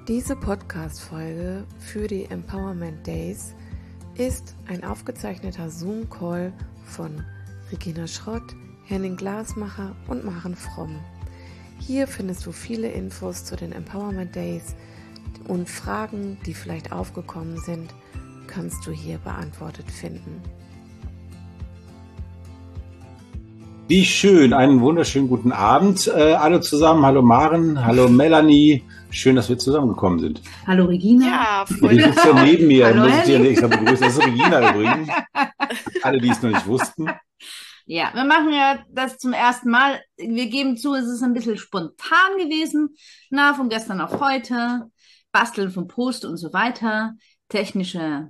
Diese Podcast-Folge für die Empowerment Days ist ein aufgezeichneter Zoom-Call von Regina Schrott, Henning Glasmacher und Maren Fromm. Hier findest du viele Infos zu den Empowerment Days und Fragen, die vielleicht aufgekommen sind, kannst du hier beantwortet finden. Wie schön, einen wunderschönen guten Abend alle zusammen. Hallo Maren, hallo Melanie. Schön, dass wir zusammengekommen sind. Hallo Regina. Ja, Die sitzt ja neben mir, Hallo, muss ich dir Henning. extra begrüßen. Das ist Regina übrigens. Alle, die es noch nicht wussten. Ja, wir machen ja das zum ersten Mal. Wir geben zu, es ist ein bisschen spontan gewesen. Von gestern auf heute. Basteln vom Post und so weiter. Technische.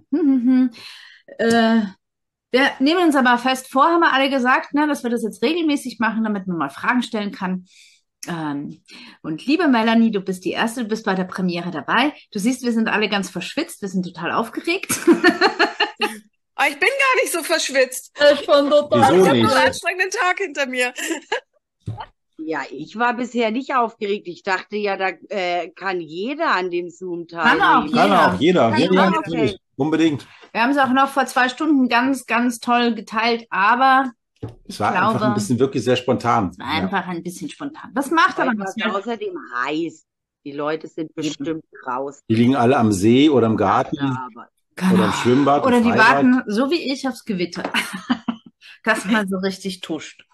Wir nehmen uns aber fest vor, haben wir alle gesagt, dass wir das jetzt regelmäßig machen, damit man mal Fragen stellen kann. Und liebe Melanie, du bist die Erste, du bist bei der Premiere dabei. Du siehst, wir sind alle ganz verschwitzt, wir sind total aufgeregt. Aber ich bin gar nicht so verschwitzt. Ich bin total Wieso Ich habe nicht? nur einen anstrengenden Tag hinter mir. Ja, ich war bisher nicht aufgeregt. Ich dachte ja, da kann jeder an dem Zoom Kann teilnehmen. auch Kann auch jeder. Kann Ja, auch, natürlich. okay. Unbedingt. Wir haben es auch noch vor 2 Stunden ganz, ganz toll geteilt, aber Es war glaube, einfach ein bisschen wirklich sehr spontan. es war einfach ein bisschen spontan. Das macht aber Heute war nichts. es außerdem heiß. Die Leute sind bestimmt raus. Die liegen alle am See oder im Garten Aber oder im Schwimmbad. Oder im die Freibad. warten, so wie ich, aufs Gewitter. Dass man so richtig tuscht.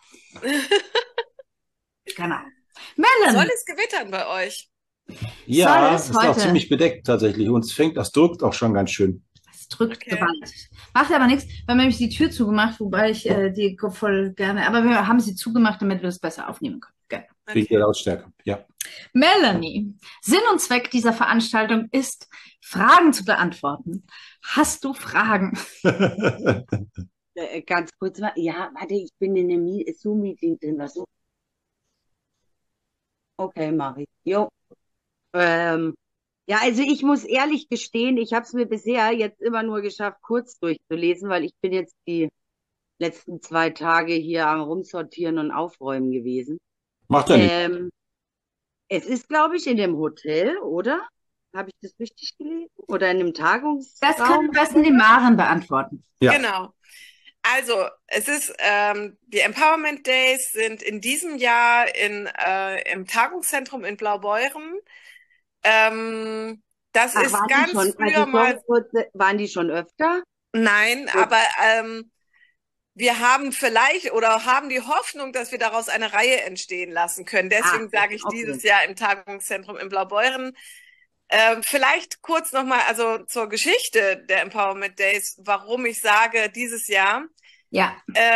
Genau. Soll Melanie, es gewittern bei euch? Ja, Soll es es ist auch heute? ziemlich bedeckt tatsächlich. Und das drückt auch schon ganz schön. es drückt Okay. gewaltig. Macht aber nichts. Wir haben nämlich die Tür zugemacht, wobei ich die voll gerne, aber wir haben sie zugemacht, damit wir es besser aufnehmen können. Gerne. Wegen der Lautstärke. Ja. Melanie, Sinn und Zweck dieser Veranstaltung ist, Fragen zu beantworten. Hast du Fragen? ganz kurz mal. Ja, warte, ich bin in einem Zoom-Meeting drin. Was? Okay, Mari. Jo. Ja, also ich muss ehrlich gestehen, ich habe es mir bisher jetzt immer nur geschafft, kurz durchzulesen, weil ich bin jetzt die letzten 2 Tage hier am Rumsortieren und Aufräumen gewesen. Macht ja nichts. Es ist, glaube ich, in dem Hotel, oder? Habe ich das richtig gelesen? Oder in einem Das kann Tagungsraum? am besten die Maren beantworten. Ja. Genau. Also, es ist, die Empowerment Days sind in diesem Jahr im Tagungszentrum in Blaubeuren. Das Ach, ist waren die ganz schon, früher also mal, waren die schon öfter? nein, Gut. aber wir haben vielleicht oder haben die Hoffnung, dass wir daraus eine Reihe entstehen lassen können. Deswegen sage ich okay. dieses Jahr im Tagungszentrum in Blaubeuren. Vielleicht kurz nochmal, also zur Geschichte der Empowerment Days, warum ich sage dieses Jahr. Ja,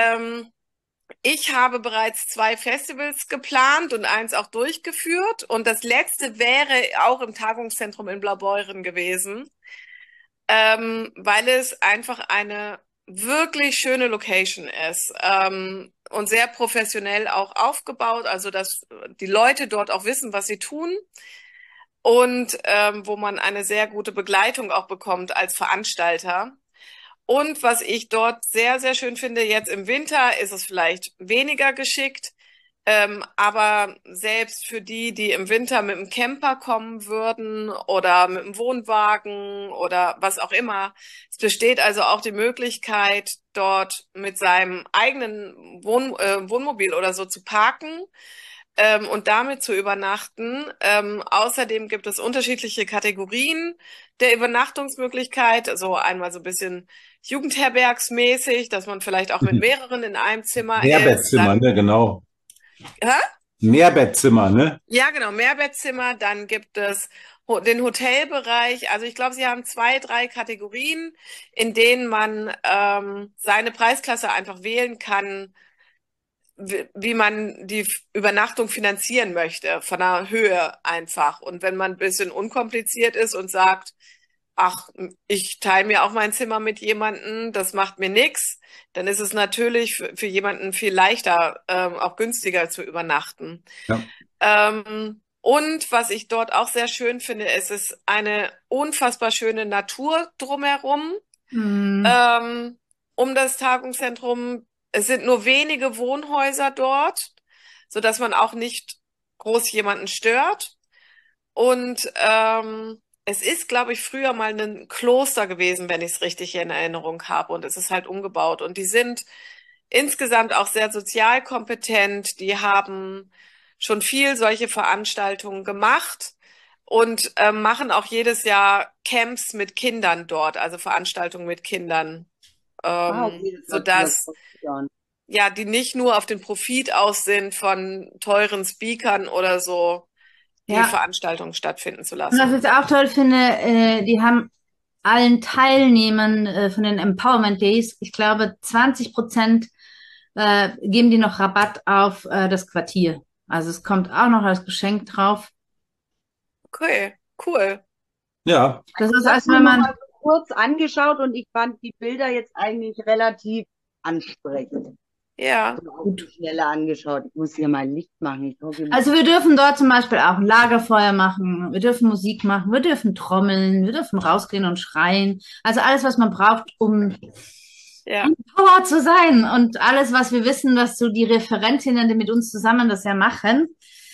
Ich habe bereits 2 Festivals geplant und eins auch durchgeführt. Und das letzte wäre auch im Tagungszentrum in Blaubeuren gewesen, weil es einfach eine wirklich schöne Location ist, und sehr professionell auch aufgebaut, also dass die Leute dort auch wissen, was sie tun. Und wo man eine sehr gute Begleitung auch bekommt als Veranstalter. Und was ich dort sehr, sehr schön finde, jetzt im Winter ist es vielleicht weniger geschickt, aber selbst für die, die im Winter mit dem Camper kommen würden oder mit dem Wohnwagen oder was auch immer, es besteht also auch die Möglichkeit, dort mit seinem eigenen Wohnmobil oder so zu parken. Und damit zu übernachten. Außerdem gibt es unterschiedliche Kategorien der Übernachtungsmöglichkeit. Also einmal so ein bisschen jugendherbergsmäßig, dass man vielleicht auch mit mehreren in einem Zimmer ist. Mehrbettzimmer, Dann, ne, genau. hä? Mehrbettzimmer, ne? Ja, genau, Mehrbettzimmer. Dann gibt es den Hotelbereich. Also ich glaube, sie haben 2, 3 Kategorien, in denen man seine Preisklasse einfach wählen kann, wie man die Übernachtung finanzieren möchte, von der Höhe einfach. Und wenn man ein bisschen unkompliziert ist und sagt, ach, ich teile mir auch mein Zimmer mit jemandem, das macht mir nichts, dann ist es natürlich für jemanden viel leichter, auch günstiger zu übernachten. Ja. Und was ich dort auch sehr schön finde, es ist eine unfassbar schöne Natur drumherum, um das Tagungszentrum. Es sind nur wenige Wohnhäuser dort, sodass man auch nicht groß jemanden stört. Und es ist, glaube ich, früher mal ein Kloster gewesen, wenn ich es richtig in Erinnerung habe. Und es ist halt umgebaut. Und die sind insgesamt auch sehr sozial kompetent. Die haben schon viel solche Veranstaltungen gemacht und machen auch jedes Jahr Camps mit Kindern dort, also Veranstaltungen mit Kindern, Okay, das hört sich ja sodass voll gut an. ja, die nicht nur auf den Profit aus sind, von teuren Speakern oder so, die Ja. Veranstaltungen stattfinden zu Und was lassen. ich auch toll finde, die haben allen Teilnehmern von den Empowerment Days, ich glaube 20% geben die noch Rabatt auf das Quartier. Also es kommt auch noch als Geschenk drauf. Okay, cool. Ja, Das ist, Ich habe als mir wenn noch man, mal so kurz angeschaut und ich fand die Bilder jetzt eigentlich relativ ansprechend. Ja, Ich habe auch die Schnelle angeschaut. Ich muss hier mal Licht machen. Ich hoffe, also wir dürfen dort zum Beispiel auch ein Lagerfeuer machen, wir dürfen Musik machen, wir dürfen trommeln, wir dürfen rausgehen und schreien. Also alles, was man braucht, um ja, Power zu sein und alles, was wir wissen, was so die Referentinnen, die mit uns zusammen das ja machen,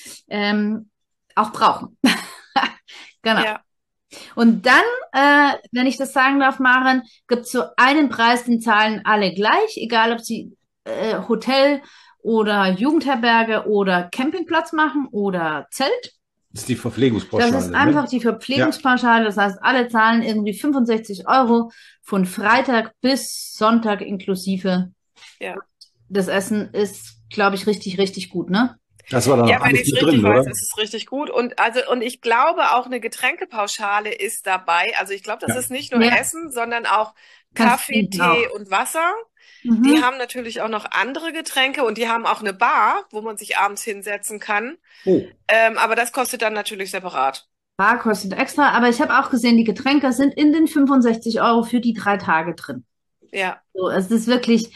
auch brauchen. Genau. ja. Und dann, wenn ich das sagen darf, Maren, gibt es so einen Preis, den zahlen alle gleich, egal ob sie Hotel oder Jugendherberge oder Campingplatz machen oder Zelt. das ist die Das Verpflegungspauschale, ist einfach ne? die Verpflegungspauschale. Das heißt, alle zahlen irgendwie 65 Euro von Freitag bis Sonntag inklusive. Ja. Das Essen ist, glaube ich, richtig, richtig gut, ne? Das war dann Ja, auch wenn alles ich es mit richtig drin, weiß, oder? ist es richtig gut. Und ich glaube auch eine Getränkepauschale ist dabei. Also ich glaube, das Ja. ist nicht nur Ja, Essen, sondern auch kannst Kaffee, trinken auch. Tee und Wasser. Die Mhm. haben natürlich auch noch andere Getränke und die haben auch eine Bar, wo man sich abends hinsetzen kann. Oh, Aber das kostet dann natürlich separat. Bar kostet extra, aber ich habe auch gesehen, die Getränke sind in den 65 Euro für die 3 Tage drin. Ja. So, es ist wirklich,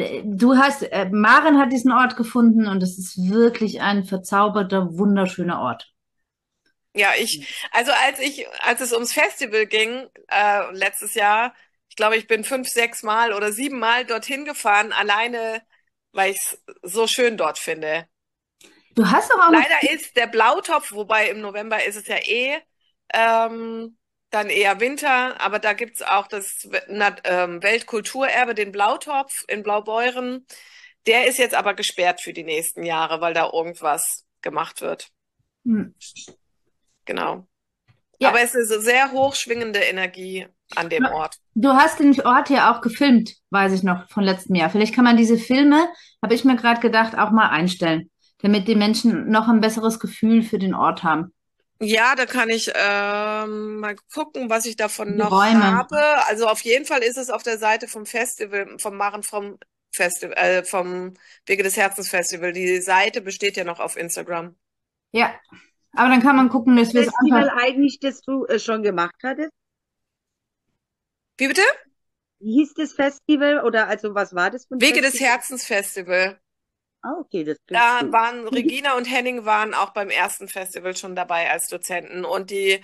Maren hat diesen Ort gefunden und es ist wirklich ein verzauberter, wunderschöner Ort. Ja, also als es ums Festival ging, letztes Jahr, ich glaube, ich bin 5, 6 Mal oder 7 Mal dorthin gefahren, alleine, weil ich es so schön dort finde. Du hast doch auch noch, Leider ist der Blautopf, wobei im November ist es ja dann eher Winter, aber da gibt's auch das Weltkulturerbe, den Blautopf in Blaubeuren. Der ist jetzt aber gesperrt für die nächsten Jahre, weil da irgendwas gemacht wird. Hm. Genau. Ja, Aber es ist eine sehr hochschwingende Energie an dem Ort. du hast den Ort ja auch gefilmt, weiß ich noch, von letztem Jahr. Vielleicht kann man diese Filme, habe ich mir gerade gedacht, auch mal einstellen, damit die Menschen noch ein besseres Gefühl für den Ort haben. Ja, da kann ich mal gucken, was ich davon Die noch Räume. habe. Also auf jeden Fall ist es auf der Seite vom Festival, vom Maren vom Festival, vom Wege des Herzens Festival. Die Seite besteht ja noch auf Instagram. Ja, aber dann kann man gucken, dass wir es Festival einfach. eigentlich, das du schon gemacht hattest? Wie bitte? Wie hieß das Festival oder also was war das für ein Wege des Festival? Herzens Festival. Ah, okay, das klingt Da gut. waren Regina und Henning waren auch beim ersten Festival schon dabei als Dozenten und die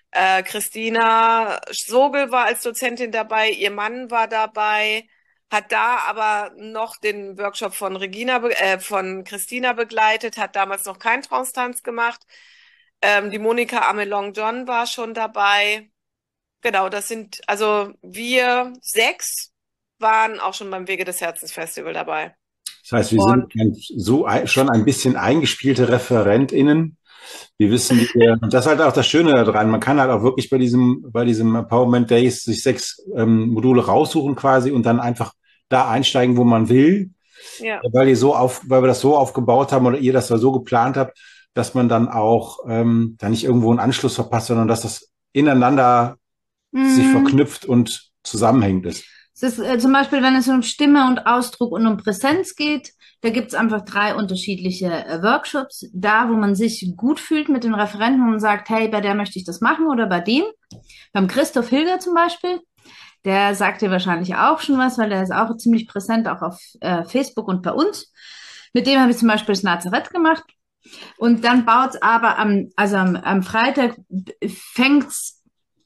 Christina Sogel war als Dozentin dabei, ihr Mann war dabei, hat da aber noch den Workshop von von Christina begleitet, hat damals noch keinen Trance-Tanz gemacht. Die Monika Amelong-John war schon dabei. Genau, also wir 6 waren auch schon beim Wege des Herzens Festival dabei. das heißt, wir sind schon ein bisschen eingespielte ReferentInnen. Wir wissen, und das ist halt auch das Schöne daran. Man kann halt auch wirklich bei diesem Empowerment Days sich 6 Module raussuchen quasi und dann einfach da einsteigen, wo man will, Ja, weil wir das so aufgebaut haben oder ihr das da so geplant habt, dass man dann auch da nicht irgendwo einen Anschluss verpasst, sondern dass das ineinander sich verknüpft und zusammenhängt ist. Es ist zum Beispiel, wenn es um Stimme und Ausdruck und um Präsenz geht, da gibt es einfach 3 unterschiedliche Workshops. Da, wo man sich gut fühlt mit den Referenten und sagt, hey, bei der möchte ich das machen oder bei dem. Beim Christoph Hilger zum Beispiel, der sagt dir wahrscheinlich auch schon was, weil der ist auch ziemlich präsent, auch auf Facebook und bei uns. Mit dem habe ich zum Beispiel das Nazareth gemacht. Und dann baut es aber am Freitag fängt's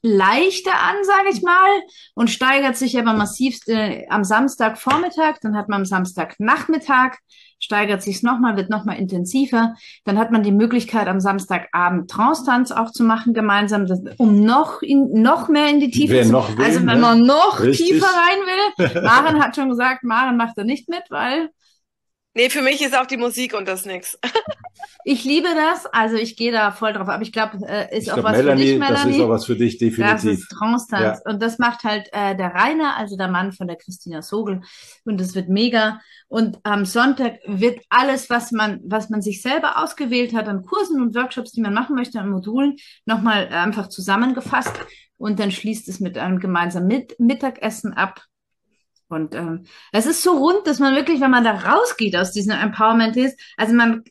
leichter an, sage ich mal, und steigert sich aber massiv am Samstagvormittag, dann hat man am Samstagnachmittag, steigert sich es nochmal, wird nochmal intensiver. Dann hat man die Möglichkeit, am Samstagabend Trance-Tanz auch zu machen gemeinsam, um noch mehr in die Tiefe Wer zu noch will, Also wenn ne? man noch Richtig. tiefer rein will. Maren hat schon gesagt, Maren macht da nicht mit, weil Nee, für mich ist auch die Musik und das nix. ich liebe das. Also ich gehe da voll drauf. Aber ich glaube, ist Ich auch glaube, was für dich, Melanie, das ist Melanie. auch was für dich, Das definitiv. ist Trance-Tanz. Und das macht halt der Rainer, also der Mann von der Christina Sogel. Und das wird mega. Und am Sonntag wird alles, was man sich selber ausgewählt hat an Kursen und Workshops, die man machen möchte, an Modulen, nochmal einfach zusammengefasst. Und dann schließt es mit einem gemeinsamen Mittagessen ab. Und es ist so rund, dass man wirklich, wenn man da rausgeht aus diesem Empowerment ist, also man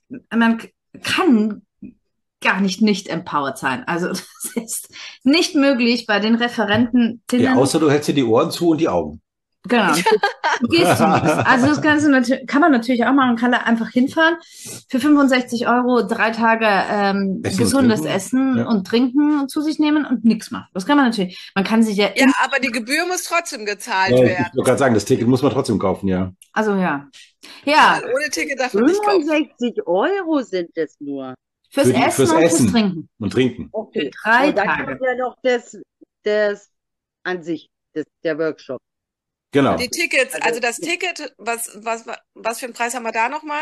kann gar nicht empowered sein. Also das ist nicht möglich bei den Referenten. Ja, außer du hältst dir die Ohren zu und die Augen. Genau. Du gehst du nichts. Also das Ganze kann man natürlich auch machen. Man kann da einfach hinfahren. Für 65 € 3 Tage gesundes Essen und Trinken zu sich nehmen und nichts machen. Das kann man natürlich. Man kann sich ja... Ja, aber die Gebühr muss trotzdem gezahlt Ja, ich werden. wollte gerade sagen, das Ticket muss man trotzdem kaufen, ja. Also ja. Ja, Weil ohne Ticket darf man nicht kaufen. 65 € sind es nur. fürs Für die- Essen fürs und Essen. fürs Trinken. Und trinken. Okay. Für 3 Und dann Tage. kommt ja noch das an sich, der Workshop. Genau. Die Tickets, also das Ticket, was für einen Preis haben wir da nochmal?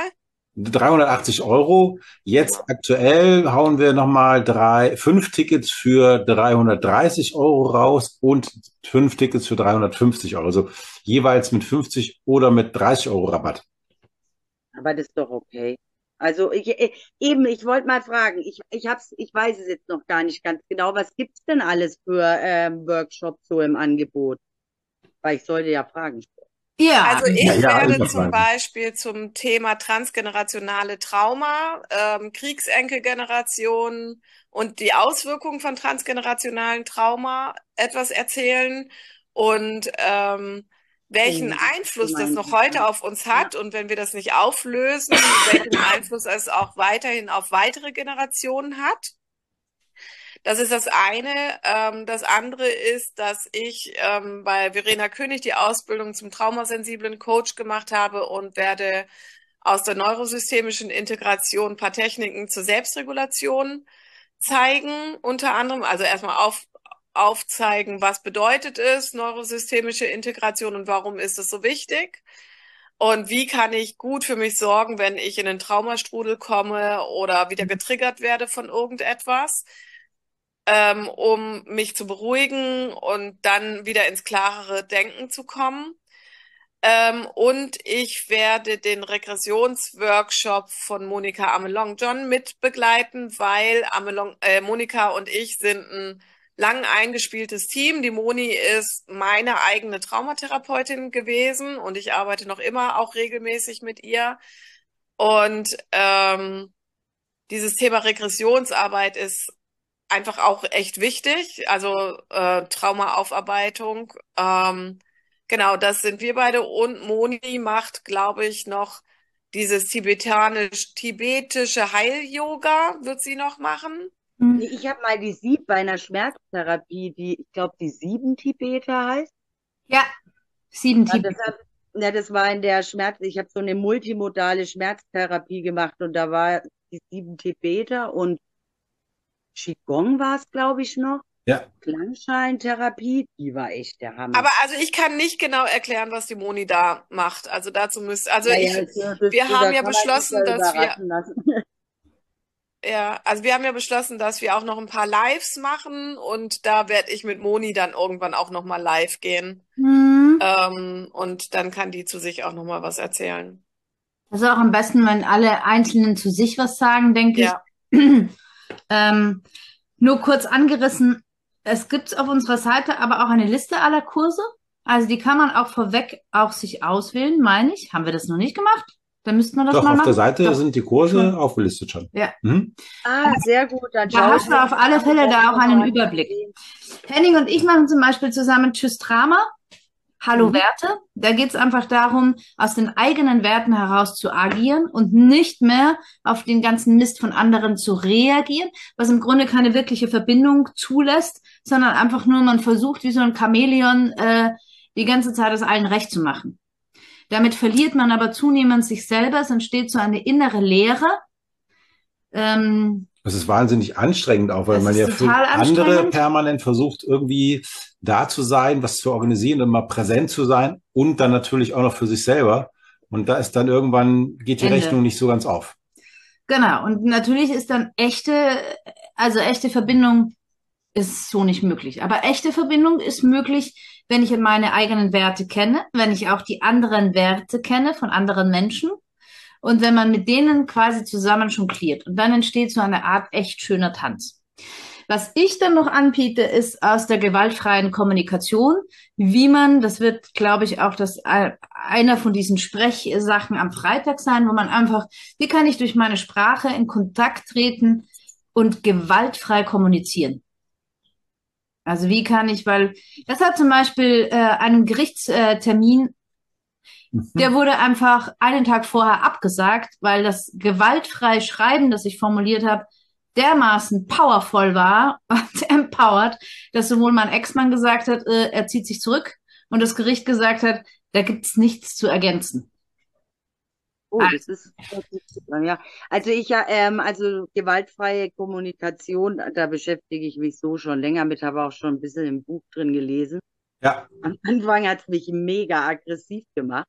380 €. Jetzt aktuell hauen wir nochmal 5 Tickets für 330 € raus und 5 Tickets für 350 €. Also jeweils mit 50 oder mit 30 € Rabatt. Aber das ist doch okay. Also ich wollte mal fragen, ich weiß es jetzt noch gar nicht ganz genau, was gibt's denn alles für Workshops so im Angebot? Weil ich sollte ja Fragen stellen. Ja, Also ich Ja, werde immer zum fragen. Beispiel zum Thema transgenerationale Trauma, Kriegsenkelgeneration und die Auswirkungen von transgenerationalen Trauma etwas erzählen und welchen Einfluss das noch heute auf uns hat und wenn wir das nicht auflösen, welchen Einfluss es auch weiterhin auf weitere Generationen hat. Das ist das eine. Das andere ist, dass ich bei Verena König die Ausbildung zum traumasensiblen Coach gemacht habe und werde aus der neurosystemischen Integration ein paar Techniken zur Selbstregulation zeigen, unter anderem. Also erstmal aufzeigen, was bedeutet es, neurosystemische Integration und warum ist es so wichtig? Und wie kann ich gut für mich sorgen, wenn ich in einen Traumastrudel komme oder wieder getriggert werde von irgendetwas? Um mich zu beruhigen und dann wieder ins klarere Denken zu kommen. Und ich werde den Regressionsworkshop von Monika Amelong-John mit begleiten, weil Monika und ich sind ein lang eingespieltes Team. Die Moni ist meine eigene Traumatherapeutin gewesen und ich arbeite noch immer auch regelmäßig mit ihr. Und dieses Thema Regressionsarbeit ist einfach auch echt wichtig, also Traumaaufarbeitung. Genau, das sind wir beide und Moni macht, glaube ich, noch dieses tibetische Heil-Yoga, wird sie noch machen. Nee, ich habe mal bei einer Schmerztherapie, ich glaube, die 7 Tibeter heißt. Ja, 7 Ja, Tibeter. das war in der ich habe so eine multimodale Schmerztherapie gemacht und da war die 7 Tibeter und Qigong war es, glaube ich, noch. Ja. Klangschalentherapie, die war echt der Hammer. Aber also ich kann nicht genau erklären, was die Moni da macht. Also dazu wir haben ja beschlossen, dass wir wir haben ja beschlossen, dass wir auch noch ein paar Lives machen und da werde ich mit Moni dann irgendwann auch noch mal live gehen. Und dann kann die zu sich auch noch mal was erzählen. Das ist auch am besten, wenn alle Einzelnen zu sich was sagen, denke Ja. ich. Nur kurz angerissen, es gibt auf unserer Seite aber auch eine Liste aller Kurse. Also die kann man auch vorweg auch sich auswählen, meine ich. Haben wir das noch nicht gemacht? Dann müssten wir das Doch, mal auf machen. der Seite Doch. sind die Kurse Schon. aufgelistet schon. Ja. Mhm. Ah, sehr gut. Dann Da schaue hast ich du mir auf alle das Fälle da auch einen an. Überblick. Henning und ich machen zum Beispiel zusammen Tschüss Drama. Hallo Werte. Da geht es einfach darum, aus den eigenen Werten heraus zu agieren und nicht mehr auf den ganzen Mist von anderen zu reagieren, was im Grunde keine wirkliche Verbindung zulässt, sondern einfach nur, man versucht wie so ein Chamäleon die ganze Zeit es allen recht zu machen. Damit verliert man aber zunehmend sich selber, es entsteht so eine innere Leere. Das ist wahnsinnig anstrengend auch, weil Das man ist ja für total andere anstrengend. permanent versucht, irgendwie da zu sein, was zu organisieren und mal präsent zu sein und dann natürlich auch noch für sich selber. Und da ist dann irgendwann, geht die Ende. Rechnung nicht so ganz auf. Genau. Und natürlich ist dann echte Verbindung ist so nicht möglich. Aber echte Verbindung ist möglich, wenn ich meine eigenen Werte kenne, wenn ich auch die anderen Werte kenne von anderen Menschen und wenn man mit denen quasi zusammen jongliert. Und dann entsteht so eine Art echt schöner Tanz. Was ich dann noch anbiete, ist aus der gewaltfreien Kommunikation, wie man, das wird, glaube ich, auch einer von diesen Sprechsachen am Freitag sein, wo man einfach, wie kann ich durch meine Sprache in Kontakt treten und gewaltfrei kommunizieren? Also wie kann ich, weil das hat zum Beispiel einen Gerichtstermin, der wurde einfach einen Tag vorher abgesagt, weil das gewaltfreie Schreiben, das ich formuliert habe, dermaßen powervoll war und empowered, dass sowohl mein Ex-Mann gesagt hat, er zieht sich zurück und das Gericht gesagt hat, da gibt's nichts zu ergänzen. Oh, das ist super, ja. Also also gewaltfreie Kommunikation, da beschäftige ich mich so schon länger mit, habe auch schon ein bisschen im Buch drin gelesen. Ja. Am Anfang hat es mich mega aggressiv gemacht.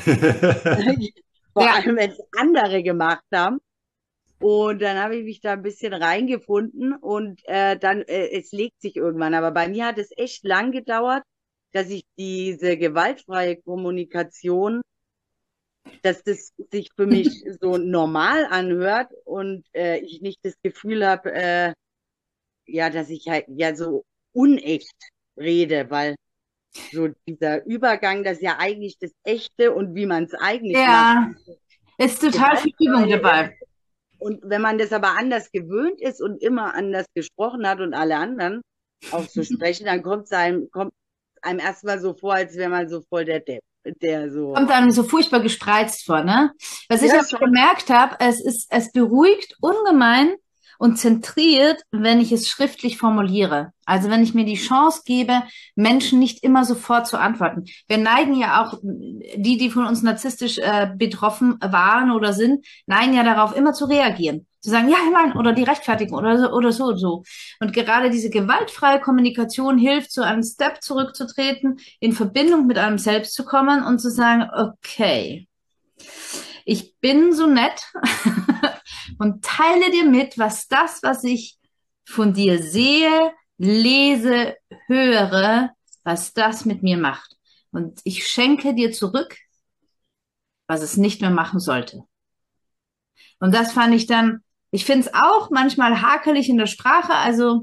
Vor Ja. allem, wenn es andere gemacht haben. Und dann habe ich mich da ein bisschen reingefunden und es legt sich irgendwann. Aber bei mir hat es echt lang gedauert, dass ich diese gewaltfreie Kommunikation, dass das sich für mich so normal anhört und ich nicht das Gefühl habe, ja, dass ich halt ja so unecht rede, weil so dieser Übergang, das ist ja eigentlich das Echte und wie man es eigentlich Ja, macht. ist total viel Übung dabei. Und wenn man das aber anders gewöhnt ist und immer anders gesprochen hat und alle anderen auch so sprechen, dann kommt einem erstmal so vor, als wäre man so voll der Depp, der so. Kommt einem so furchtbar gespreizt vor, ne? Was ich Ja, aber schon. gemerkt habe, es beruhigt ungemein und zentriert, wenn ich es schriftlich formuliere. Also wenn ich mir die Chance gebe, Menschen nicht immer sofort zu antworten. Wir neigen ja auch, die von uns narzisstisch betroffen waren oder sind, neigen ja darauf, immer zu reagieren. Zu sagen, ja, nein, oder die rechtfertigen oder so und so. Und gerade diese gewaltfreie Kommunikation hilft, so einen Step zurückzutreten, in Verbindung mit einem selbst zu kommen und zu sagen, okay, ich bin so nett und teile dir mit, was ich von dir sehe, lese, höre, was das mit mir macht. Und ich schenke dir zurück, was es nicht mehr machen sollte. Und das fand ich dann, ich finde es auch manchmal hakelig in der Sprache, also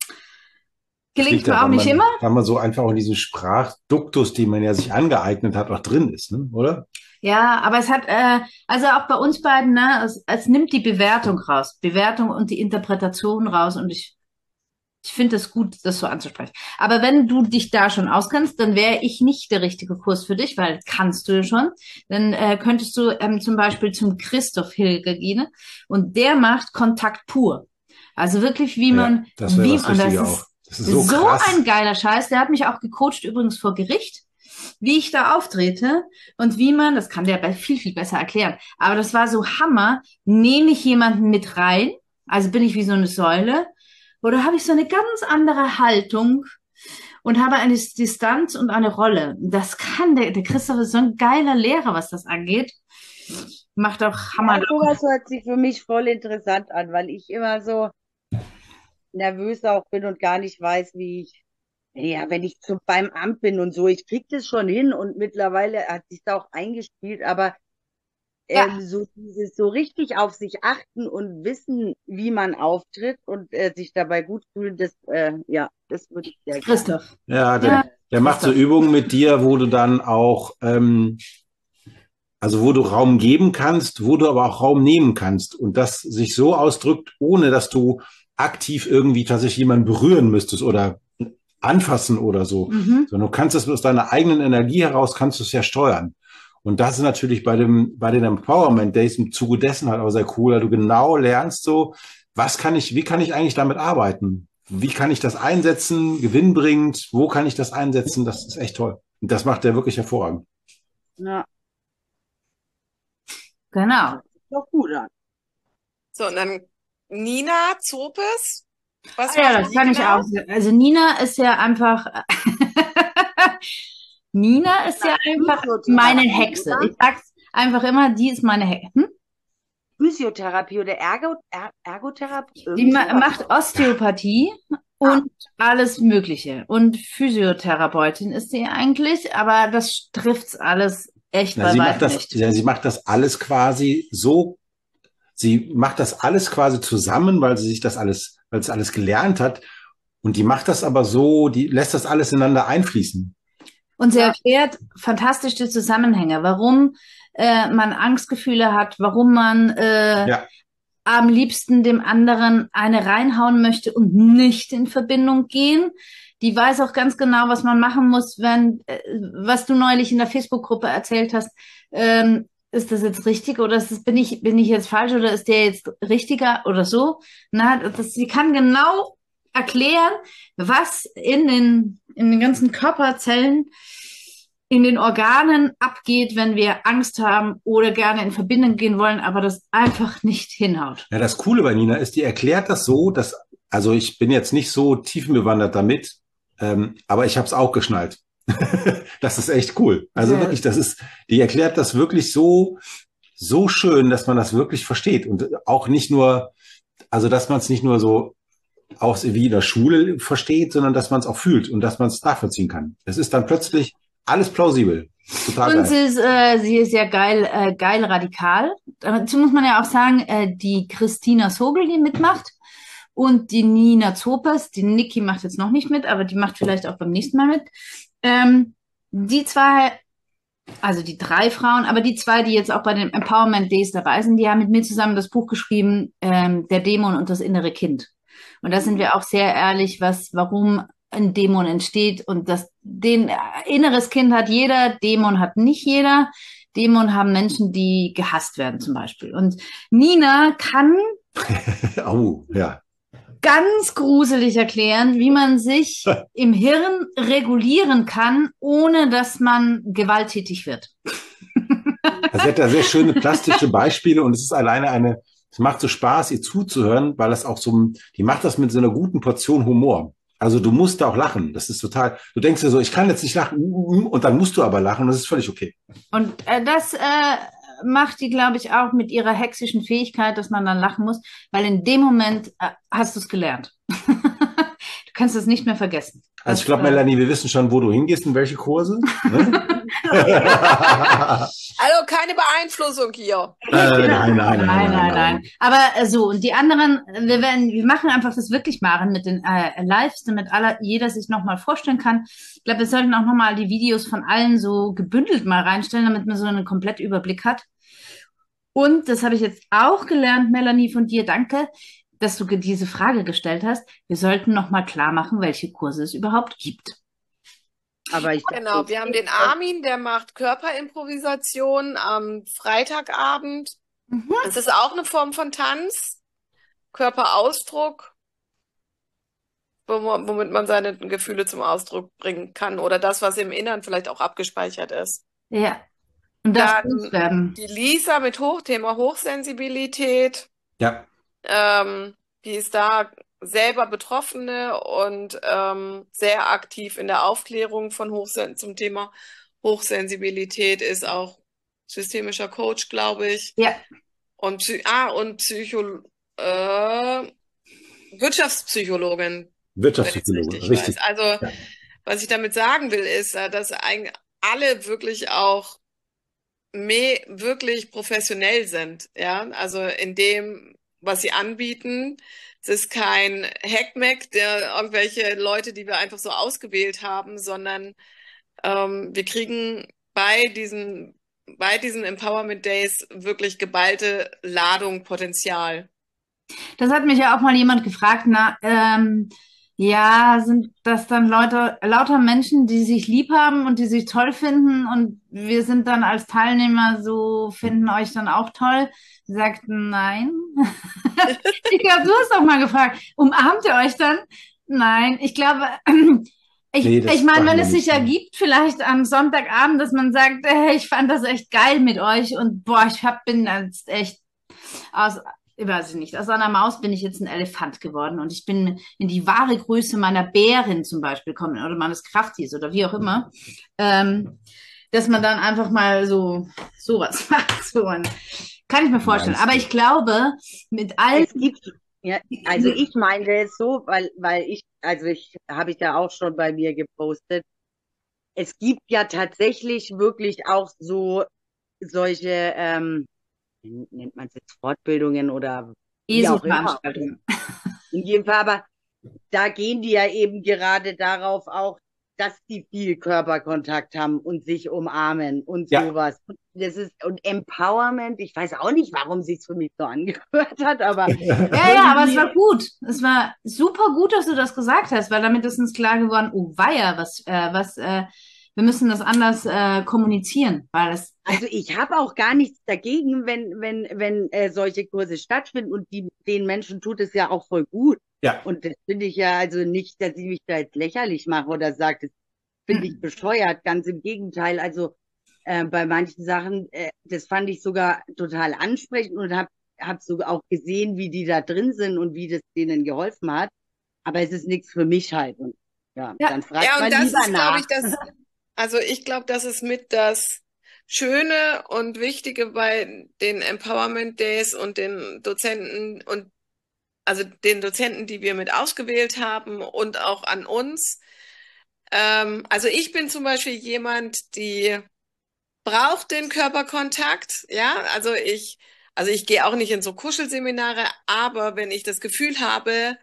gelingt mir auch nicht immer. Weil man so einfach in diesem Sprachduktus, den man ja sich angeeignet hat, auch drin ist, ne? Oder? Ja, aber es hat, also auch bei uns beiden, ne, es nimmt die Bewertung raus, Bewertung und die Interpretation raus und ich finde es gut, das so anzusprechen. Aber wenn du dich da schon auskennst, dann wäre ich nicht der richtige Kurs für dich, weil kannst du ja schon. Dann könntest du zum Beispiel zum Christoph Hilger gehen und der macht Kontakt pur. Also wirklich, wie man, das wäre das Richtige das auch. Das ist so so krass. ein geiler Scheiß. Der hat mich auch gecoacht übrigens vor Gericht, wie ich da auftrete und wie man, das kann der viel, viel besser erklären. Aber das war so Hammer. Nehme ich jemanden mit rein? Also bin ich wie so eine Säule? Oder habe ich so eine ganz andere Haltung und habe eine Distanz und eine Rolle? Das kann der Christoph ist so ein geiler Lehrer, was das angeht. Macht auch Hammer. Ja, sowas hört sich für mich voll interessant an, weil ich immer so nervös auch bin und gar nicht weiß, wenn ich beim Amt bin und so, ich krieg das schon hin und mittlerweile hat sich da auch eingespielt, aber so dieses so richtig auf sich achten und wissen, wie man auftritt und sich dabei gut fühlen, das würde ich sehr gerne. Christoph. Ja, der macht so Übungen mit dir, wo du dann auch, also wo du Raum geben kannst, wo du aber auch Raum nehmen kannst und das sich so ausdrückt, ohne dass du aktiv irgendwie tatsächlich jemanden berühren müsstest oder anfassen oder so, sondern du kannst es aus deiner eigenen Energie heraus, kannst du es ja steuern. Und das ist natürlich bei den Empowerment Days im Zuge dessen halt auch sehr cool, weil du genau lernst so, wie kann ich eigentlich damit arbeiten? Wie kann ich das einsetzen, gewinnbringend? Wo kann ich das einsetzen? Das ist echt toll. Und das macht der wirklich hervorragend. Ja, Genau. sieht doch gut an. So, und dann Nina Zopes. Was Ah ja, macht das die kann ich genau? auch. Also Nina ist ja einfach, Nina ist ja einfach meine Hexe. Ich sag's einfach immer, die ist meine Hexe. Physiotherapie oder Ergotherapie? Die macht Osteopathie und alles Mögliche. Und Physiotherapeutin ist sie eigentlich, aber das trifft's alles echt Na, bei weitem nicht. sie macht das alles quasi so, sie macht das alles quasi zusammen, weil weil sie alles gelernt hat. Und die macht das aber so, die lässt das alles ineinander einfließen. Und sie erklärt fantastisch die Zusammenhänge, warum man Angstgefühle hat, warum man Ja. am liebsten dem anderen eine reinhauen möchte und nicht in Verbindung gehen. Die weiß auch ganz genau, was man machen muss, was du neulich in der Facebook-Gruppe erzählt hast. Ist das jetzt richtig oder bin ich jetzt falsch oder ist der jetzt richtiger oder so? Sie kann genau erklären, was in den ganzen Körperzellen, in den Organen abgeht, wenn wir Angst haben oder gerne in Verbindung gehen wollen, aber das einfach nicht hinhaut. Ja, das Coole bei Nina ist, die erklärt das so, also ich bin jetzt nicht so tiefenbewandert damit, aber ich habe es auch geschnallt. Das ist echt cool. Also wirklich, die erklärt das wirklich so schön, dass man das wirklich versteht und auch nicht nur, also dass man es nicht nur so wie in der Schule versteht, sondern dass man es auch fühlt und dass man es nachvollziehen kann. Es ist dann plötzlich alles plausibel. Total Und geil. sie ist ja geil radikal. Dazu muss man ja auch sagen, die Christina Sogel, die mitmacht, und die Nina Zopers, die Niki macht jetzt noch nicht mit, aber die macht vielleicht auch beim nächsten Mal mit. Die zwei, also die 3 Frauen, aber die 2, die jetzt auch bei den Empowerment Days dabei sind, die haben mit mir zusammen das Buch geschrieben, Der Dämon und das innere Kind. Und da sind wir auch sehr ehrlich, warum ein Dämon entsteht und inneres Kind hat jeder, Dämon hat nicht jeder. Dämon haben Menschen, die gehasst werden zum Beispiel. Und Nina kann Oh, ja. ganz gruselig erklären, wie man sich im Hirn regulieren kann, ohne dass man gewalttätig wird. Also sie hat da sehr schöne plastische Beispiele und es ist alleine es macht so Spaß, ihr zuzuhören, weil das auch die macht das mit so einer guten Portion Humor. Also du musst da auch lachen. Das ist total, du denkst dir so, ich kann jetzt nicht lachen, und dann musst du aber lachen und das ist völlig okay. Und das macht die, glaube ich, auch mit ihrer hexischen Fähigkeit, dass man dann lachen muss, weil in dem Moment hast du es gelernt. Du kannst es nicht mehr vergessen. Also ich glaube, Melanie, wir wissen schon, wo du hingehst und welche Kurse. Ne? Also keine Beeinflussung hier. Nein. Aber so, und die anderen, wir machen einfach das wirklich machen mit den Lives, damit jeder sich nochmal vorstellen kann. Ich glaube, wir sollten auch nochmal die Videos von allen so gebündelt mal reinstellen, damit man so einen kompletten Überblick hat. Und das habe ich jetzt auch gelernt, Melanie, von dir. Danke, dass du diese Frage gestellt hast. Wir sollten nochmal klar machen, welche Kurse es überhaupt gibt. Aber Genau, wir haben den Armin, der macht Körperimprovisation am Freitagabend. Das ist auch eine Form von Tanz, Körperausdruck, womit man seine Gefühle zum Ausdruck bringen kann oder das, was im Innern vielleicht auch abgespeichert ist. Ja, und das Dann muss werden. die Lisa mit Thema Hochsensibilität. Ja. Die ist da selber Betroffene und sehr aktiv in der Aufklärung von zum Thema Hochsensibilität, ist auch systemischer Coach, glaube ich. Ja. Und Wirtschaftspsychologin. Wirtschaftspsychologin, richtig. Also, ja. Was ich damit sagen will, ist, dass eigentlich alle wirklich auch wirklich professionell sind, ja, also in dem, was sie anbieten. Es ist kein Hackmack, der irgendwelche Leute, die wir einfach so ausgewählt haben, sondern wir kriegen bei diesen Empowerment Days wirklich geballte Ladung Potenzial. Das hat mich ja auch mal jemand gefragt, Ja, sind das dann Leute, lauter Menschen, die sich lieb haben und die sich toll finden und wir sind dann als Teilnehmer so, finden euch dann auch toll? Sie sagten nein. Ich glaube, du hast doch mal gefragt, umarmt ihr euch dann? Nein, ich glaube, Nee, ich das meine, machen wenn wir es sich nicht. ergibt, vielleicht am Sonntagabend, dass man sagt, hey, ich fand das echt geil mit euch und boah, bin jetzt echt aus, ich weiß ich nicht, aus einer Maus bin ich jetzt ein Elefant geworden und ich bin in die wahre Größe meiner Bärin zum Beispiel kommen oder meines Kraftis oder wie auch immer, dass man dann einfach mal so sowas macht. So ein, kann ich mir vorstellen. Meinst Aber du? ich glaube, mit all Es gibt, ja, also ich meinte es so, weil ich habe ich ja auch schon bei mir gepostet. Es gibt ja tatsächlich wirklich auch so solche, wie nennt man es jetzt, Fortbildungen oder wie auch immer. ESO-Veranstaltungen. In jedem Fall, aber da gehen die ja eben gerade darauf auch, dass die viel Körperkontakt haben und sich umarmen und Ja. sowas. Und das ist, und Empowerment, ich weiß auch nicht, warum sich's für mich so angehört hat, aber Ja, aber es irgendwie, war gut. Es war super gut, dass du das gesagt hast, weil damit ist uns klar geworden, oh weia, wir müssen das anders kommunizieren, weil es, also ich habe auch gar nichts dagegen, wenn solche Kurse stattfinden und den Menschen tut es ja auch voll gut. Ja. Und das finde ich ja also nicht, dass ich mich da jetzt lächerlich mache oder sage, das finde ich bescheuert. Ganz im Gegenteil. Also bei manchen Sachen, das fand ich sogar total ansprechend und hab sogar auch gesehen, wie die da drin sind und wie das denen geholfen hat. Aber es ist nichts für mich halt. Und ja, ja, dann fragt Ja, und man das lieber ist, glaube nach. ich, also ich glaube, das ist mit das Schöne und Wichtige bei den Empowerment Days und den Dozenten und also den Dozenten, die wir mit ausgewählt haben und auch an uns. Also ich bin zum Beispiel jemand, die braucht den Körperkontakt, ja, also ich gehe auch nicht in so Kuschelseminare, aber wenn ich das Gefühl habe,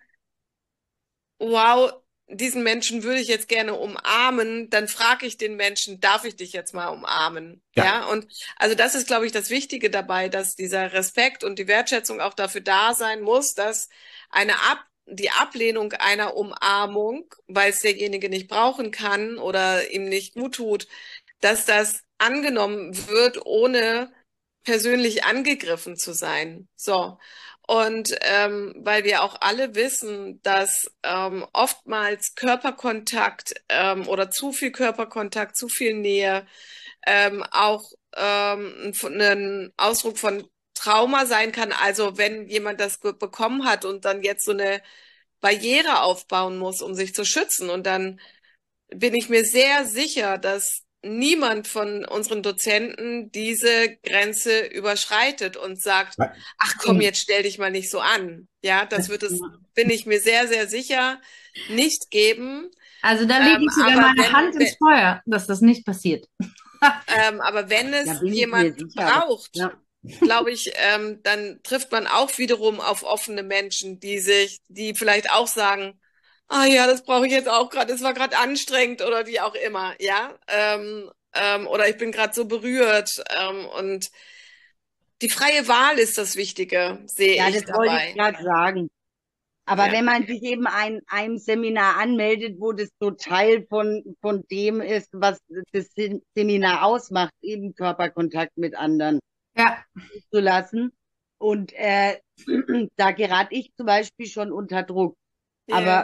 wow, diesen Menschen würde ich jetzt gerne umarmen, dann frage ich den Menschen, darf ich dich jetzt mal umarmen? Ja. Ja, und also das ist, glaube ich, das Wichtige dabei, dass dieser Respekt und die Wertschätzung auch dafür da sein muss, dass die Ablehnung einer Umarmung, weil es derjenige nicht brauchen kann oder ihm nicht gut tut, dass das angenommen wird, ohne persönlich angegriffen zu sein. So. Und weil wir auch alle wissen, dass oftmals Körperkontakt oder zu viel Körperkontakt, zu viel Nähe auch ein Ausdruck von Trauma sein kann. Also wenn jemand das bekommen hat und dann jetzt so eine Barriere aufbauen muss, um sich zu schützen. Und dann bin ich mir sehr sicher, dass niemand von unseren Dozenten diese Grenze überschreitet und sagt, ach komm, jetzt stell dich mal nicht so an. Ja, das wird es, bin ich mir sehr, sehr sicher, nicht geben. also da lege ich sogar Aber meine Hand ins Feuer, dass das nicht passiert. aber wenn Da es bin ich jemand mir sicher. braucht, Ja. glaube ich, dann trifft man auch wiederum auf offene Menschen, die vielleicht auch sagen, ah ja, das brauche ich jetzt auch gerade, es war gerade anstrengend oder wie auch immer, ja, oder ich bin gerade so berührt, und die freie Wahl ist das Wichtige, sehe Ja, ich das wollte ich dabei. gerade sagen. Aber Ja. wenn man sich eben einem Seminar anmeldet, wo das so Teil von dem ist, was das Seminar ausmacht, eben Körperkontakt mit anderen Ja, zu lassen. Und da gerate ich zum Beispiel schon unter Druck. Ja. Aber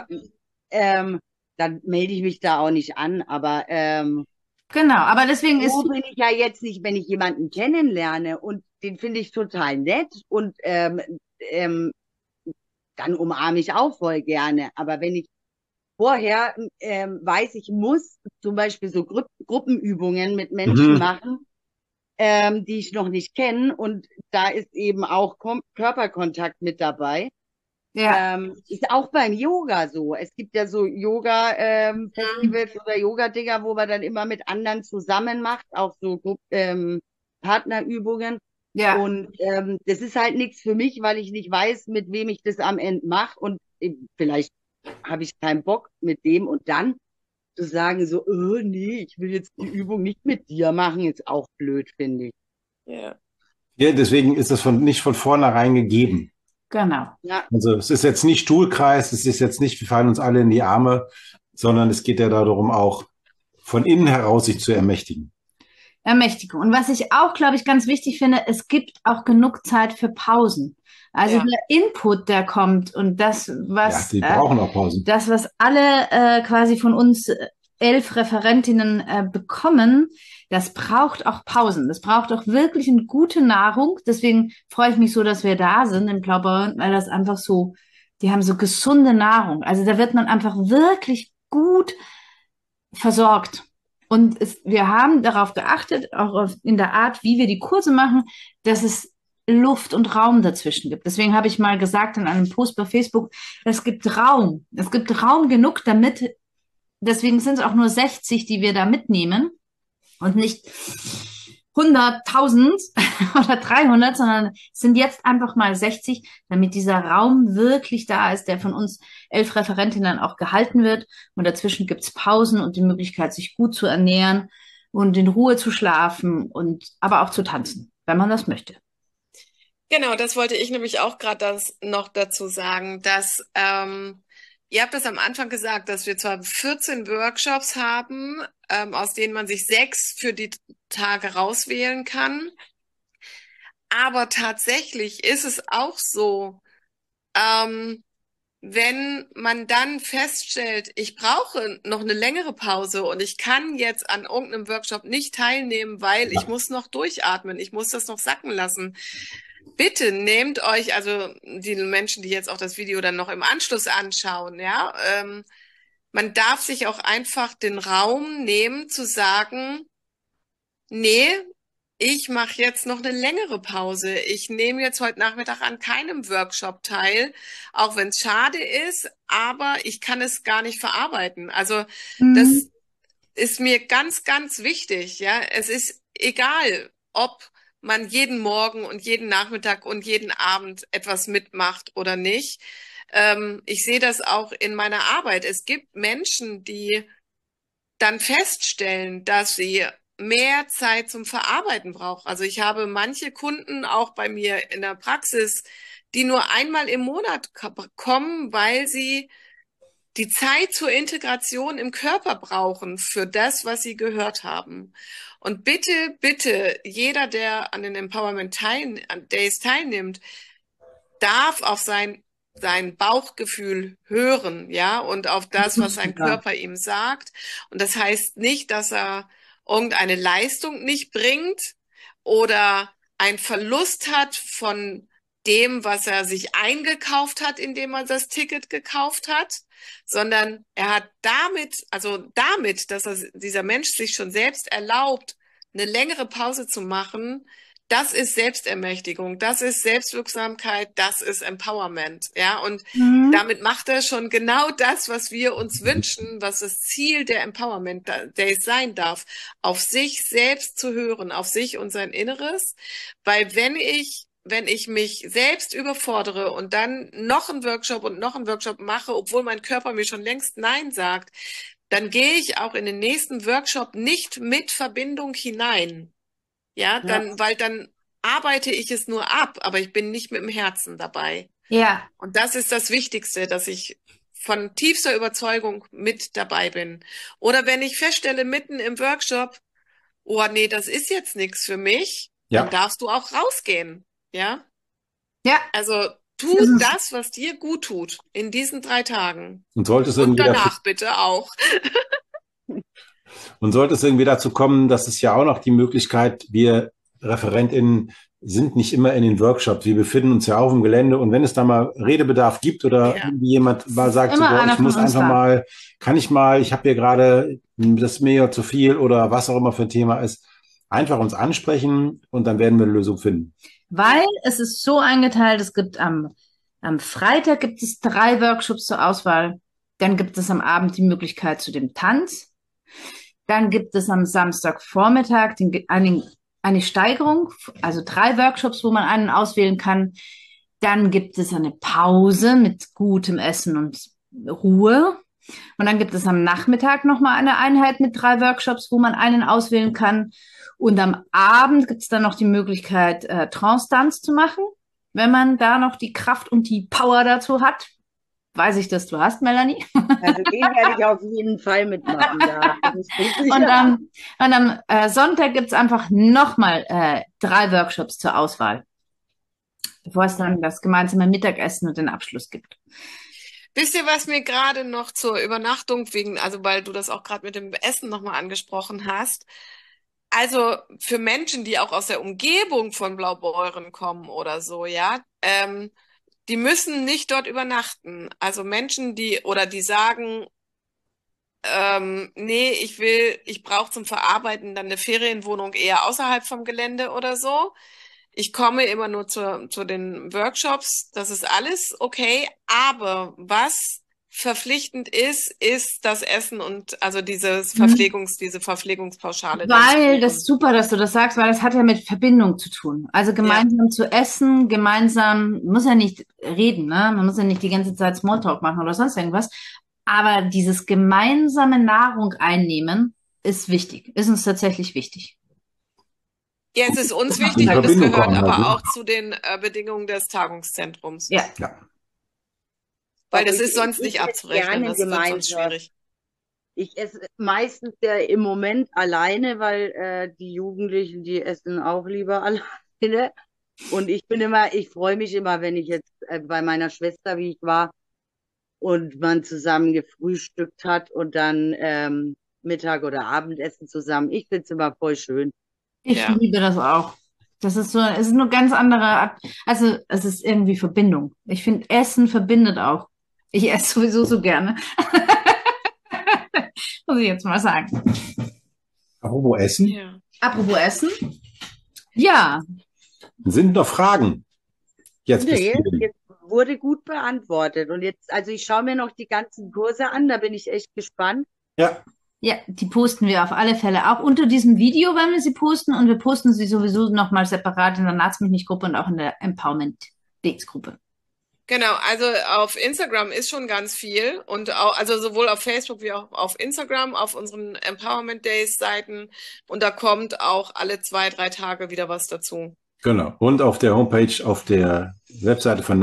dann melde ich mich da auch nicht an. Aber genau. Aber deswegen ist, so bin ich ja jetzt nicht, wenn ich jemanden kennenlerne und den finde ich total nett und ähm, dann umarme ich auch voll gerne. Aber wenn ich vorher weiß, ich muss zum Beispiel so Gruppenübungen mit Menschen Mhm. machen, die ich noch nicht kenne. Und da ist eben auch Körperkontakt mit dabei. ja, Ist auch beim Yoga so. Es gibt ja so Yoga-Festivals oder Yoga-Dinger, wo man dann immer mit anderen zusammen macht, auch so Partnerübungen. ja. Und das ist halt nichts für mich, weil ich nicht weiß, mit wem ich das am Ende mache. Und vielleicht habe ich keinen Bock mit dem. Und dann zu sagen so, nee, ich will jetzt die Übung nicht mit dir machen, ist auch blöd, finde ich. Ja. Ja, deswegen ist das nicht von vornherein gegeben. Genau. Ja, Also es ist jetzt nicht Stuhlkreis, es ist jetzt nicht, wir fallen uns alle in die Arme, sondern es geht ja darum, auch von innen heraus sich zu ermächtigen. Ermächtigung. Und was ich auch, glaube ich, ganz wichtig finde, es gibt auch genug Zeit für Pausen. Also Ja. der Input, der kommt und das, Ja, was, die brauchen auch Pausen. das, was alle quasi von uns 11 Referentinnen bekommen, das braucht auch Pausen. Das braucht auch wirklich eine gute Nahrung. Deswegen freue ich mich so, dass wir da sind in Blaubeuren, weil das einfach so, die haben so gesunde Nahrung. Also da wird man einfach wirklich gut versorgt. Und wir haben darauf geachtet, auch in der Art, wie wir die Kurse machen, dass es Luft und Raum dazwischen gibt. Deswegen habe ich mal gesagt in einem Post bei Facebook, es gibt Raum. Es gibt Raum genug, damit, deswegen sind es auch nur 60, die wir da mitnehmen und nicht 100.000 oder 300, sondern es sind jetzt einfach mal 60, damit dieser Raum wirklich da ist, der von uns 11 Referentinnen auch gehalten wird. Und dazwischen gibt's Pausen und die Möglichkeit, sich gut zu ernähren und in Ruhe zu schlafen und aber auch zu tanzen, wenn man das möchte. Genau, das wollte ich nämlich auch gerade das noch dazu sagen, dass ihr habt das am Anfang gesagt, dass wir zwar 14 Workshops haben, aus denen man sich 6 für die Tage rauswählen kann, aber tatsächlich ist es auch so, wenn man dann feststellt, ich brauche noch eine längere Pause und ich kann jetzt an irgendeinem Workshop nicht teilnehmen, weil ich muss noch durchatmen, ich muss das noch sacken lassen. Bitte nehmt euch, also die Menschen, die jetzt auch das Video dann noch im Anschluss anschauen, ja, man darf sich auch einfach den Raum nehmen zu sagen, nee, ich mache jetzt noch eine längere Pause. Ich nehme jetzt heute Nachmittag an keinem Workshop teil, auch wenn es schade ist, aber ich kann es gar nicht verarbeiten. Also das ist mir ganz, ganz wichtig, ja. Es ist egal, ob man jeden Morgen und jeden Nachmittag und jeden Abend etwas mitmacht oder nicht. Ich sehe das auch in meiner Arbeit. Es gibt Menschen, die dann feststellen, dass sie mehr Zeit zum Verarbeiten brauchen. Also ich habe manche Kunden auch bei mir in der Praxis, die nur einmal im Monat kommen, weil sie die Zeit zur Integration im Körper brauchen für das, was sie gehört haben. Und bitte, bitte, jeder, der an den Empowerment Days teilnimmt, darf auf sein Bauchgefühl hören, ja, und auf das, was sein Körper ihm sagt. Und das heißt nicht, dass er irgendeine Leistung nicht bringt oder einen Verlust hat von dem, was er sich eingekauft hat, indem er das Ticket gekauft hat, sondern er hat damit, dass dieser Mensch sich schon selbst erlaubt, eine längere Pause zu machen, das ist Selbstermächtigung, das ist Selbstwirksamkeit, das ist Empowerment, ja, und damit macht er schon genau das, was wir uns wünschen, was das Ziel der Empowerment Days sein darf, auf sich selbst zu hören, auf sich und sein Inneres, weil wenn ich mich selbst überfordere und dann noch einen Workshop und noch einen Workshop mache, obwohl mein Körper mir schon längst Nein sagt, dann gehe ich auch in den nächsten Workshop nicht mit Verbindung hinein. Ja, weil dann arbeite ich es nur ab, aber ich bin nicht mit dem Herzen dabei. Ja. Und das ist das Wichtigste, dass ich von tiefster Überzeugung mit dabei bin. Oder wenn ich feststelle mitten im Workshop, oh nee, das ist jetzt nichts für mich, dann darfst du auch rausgehen. Ja? Ja. Also tu das, was dir gut tut in diesen 3 Tagen. Und sollte es Und irgendwie danach bitte auch. Und sollte es irgendwie dazu kommen, dass es ja auch noch die Möglichkeit, wir ReferentInnen sind nicht immer in den Workshops. Wir befinden uns ja auf dem Gelände und wenn es da mal Redebedarf gibt oder irgendwie jemand mal sagt, so, boah, ich muss einfach mal, ich habe hier gerade, das ist mir ja zu viel oder was auch immer für ein Thema ist, einfach uns ansprechen und dann werden wir eine Lösung finden. Weil es ist so eingeteilt, es gibt am Freitag gibt es 3 Workshops zur Auswahl, dann gibt es am Abend die Möglichkeit zu dem Tanz, dann gibt es am Samstagvormittag eine Steigerung, also 3 Workshops, wo man einen auswählen kann. Dann gibt es eine Pause mit gutem Essen und Ruhe. Und dann gibt es am Nachmittag nochmal eine Einheit mit 3 Workshops, wo man einen auswählen kann. Und am Abend gibt es dann noch die Möglichkeit, Trance-Tanz zu machen. wenn man da noch die Kraft und die Power dazu hat. Weiß ich, dass du hast, Melanie. Also den werde ich auf jeden Fall mitmachen. Da bin ich mir sicher. Und am Sonntag gibt es einfach nochmal 3 Workshops zur Auswahl, bevor es dann das gemeinsame Mittagessen und den Abschluss gibt. Wisst ihr, was mir gerade noch zur Übernachtung also weil du das auch gerade mit dem Essen nochmal angesprochen hast. Also für Menschen, die auch aus der Umgebung von Blaubeuren kommen oder so, ja, die müssen nicht dort übernachten. Also Menschen, die sagen, nee, ich brauche zum Verarbeiten dann eine Ferienwohnung eher außerhalb vom Gelände oder so. Ich komme immer nur zu den Workshops. Das ist alles okay. Aber was verpflichtend ist das Essen und also diese Verpflegungspauschale. Weil das ist super, dass du das sagst, weil das hat ja mit Verbindung zu tun. Also gemeinsam zu essen, gemeinsam, muss ja nicht reden, ne? Man muss ja nicht die ganze Zeit Smalltalk machen oder sonst irgendwas. Aber dieses gemeinsame Nahrung einnehmen ist wichtig, ist uns tatsächlich wichtig. Ja, es ist uns wichtig und es gehört aber auch zu den Bedingungen des Tagungszentrums. Ja. Weil das ist sonst nicht abzurechnen, das wird sonst schwierig. Ich esse meistens ja im Moment alleine, weil die Jugendlichen, die essen auch lieber alleine. Und ich freue mich immer, wenn ich jetzt bei meiner Schwester, wie ich war, und man zusammen gefrühstückt hat und dann Mittag- oder Abendessen zusammen. Ich finde es immer voll schön. Ich liebe das auch. Es ist eine ganz andere Art. Also es ist irgendwie Verbindung. Ich finde, Essen verbindet auch. Ich esse sowieso so gerne. Muss ich jetzt mal sagen. Apropos Essen? Ja. Apropos Essen? Ja. Sind noch Fragen? Jetzt wurde gut beantwortet. Und jetzt, also ich schaue mir noch die ganzen Kurse an, da bin ich echt gespannt. Ja. Ja, die posten wir auf alle Fälle auch unter diesem Video, wenn wir sie posten. Und wir posten sie sowieso nochmal separat in der Naht's-mich-nicht-Gruppe und auch in der Empowerment-Dates-Gruppe. Genau, also auf Instagram ist schon ganz viel und auch, also sowohl auf Facebook wie auch auf Instagram, auf unseren Empowerment Days Seiten und da kommt auch alle 2-3 Tage wieder was dazu. Genau. Und auf der Homepage, auf der Webseite von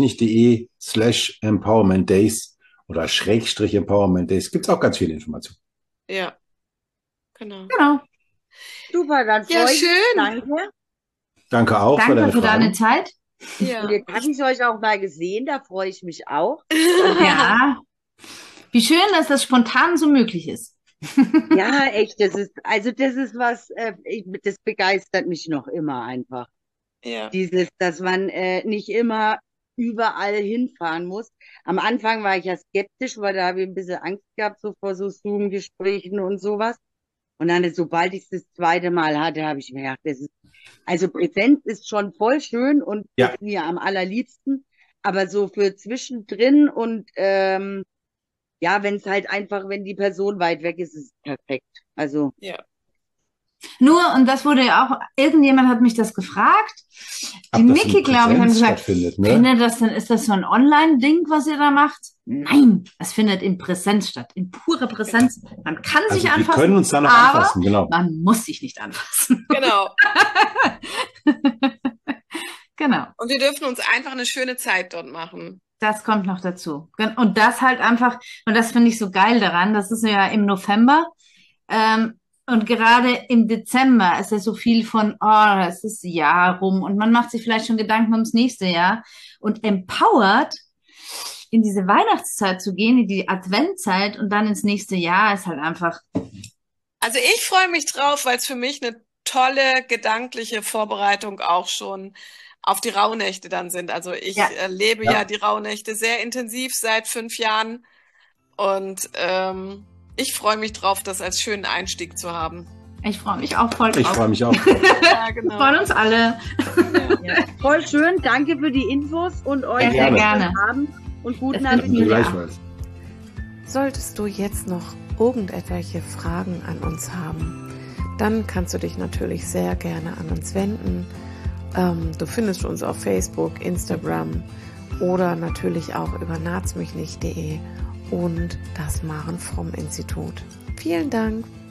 nahtsmichnicht.de/Empowerment Days oder /Empowerment Days gibt es auch ganz viele Informationen. Ja, genau. Super, dann freue ich mich. Schön. Danke. Danke auch für deine Zeit. Ja. Und jetzt habe ich euch auch mal gesehen, da freue ich mich auch. Ja. Wie schön, dass das spontan so möglich ist. Ja, echt, das ist was, das begeistert mich noch immer einfach. Ja. Dass man nicht immer überall hinfahren muss. Am Anfang war ich ja skeptisch, weil da habe ich ein bisschen Angst gehabt, so vor so Zoom-Gesprächen und sowas. Und dann, sobald ich es das zweite Mal hatte, habe ich mir gedacht, also Präsenz ist schon voll schön und ist mir am allerliebsten, aber so für zwischendrin und wenn es halt einfach, wenn die Person weit weg ist, ist es perfekt. Also. Ja. Nur, und das wurde ja auch, irgendjemand hat mich das gefragt. Die Niki, glaube ich, hat gesagt, ist das so ein Online-Ding, was ihr da macht? Nein, es findet in Präsenz statt, in purer Präsenz. Man kann sich anfassen, wir können uns da noch anfassen, genau. Man muss sich nicht anfassen. Genau. Genau. Und wir dürfen uns einfach eine schöne Zeit dort machen. Das kommt noch dazu. Und das halt einfach, und das finde ich so geil daran, das ist ja im November, und gerade im Dezember ist ja so viel von, es ist Jahr rum und man macht sich vielleicht schon Gedanken ums nächste Jahr und empowered in diese Weihnachtszeit zu gehen, in die Adventzeit und dann ins nächste Jahr ist halt einfach. Also ich freue mich drauf, weil es für mich eine tolle gedankliche Vorbereitung auch schon auf die Rauhnächte dann sind. Also ich erlebe ja die Rauhnächte sehr intensiv seit 5 Jahren und ich freue mich drauf, das als schönen Einstieg zu haben. Ich freue mich auch voll drauf. Ich freue mich auch. Ja, genau. Wir freuen uns alle. Ja. Voll schön, danke für die Infos und euch sehr gerne. Guten Abend und guten Appetit. Gleichfalls. Solltest du jetzt noch irgendwelche Fragen an uns haben, dann kannst du dich natürlich sehr gerne an uns wenden. Du findest uns auf Facebook, Instagram oder natürlich auch über nahtsmichnicht.de und das Maren Fromm Institut. Vielen Dank.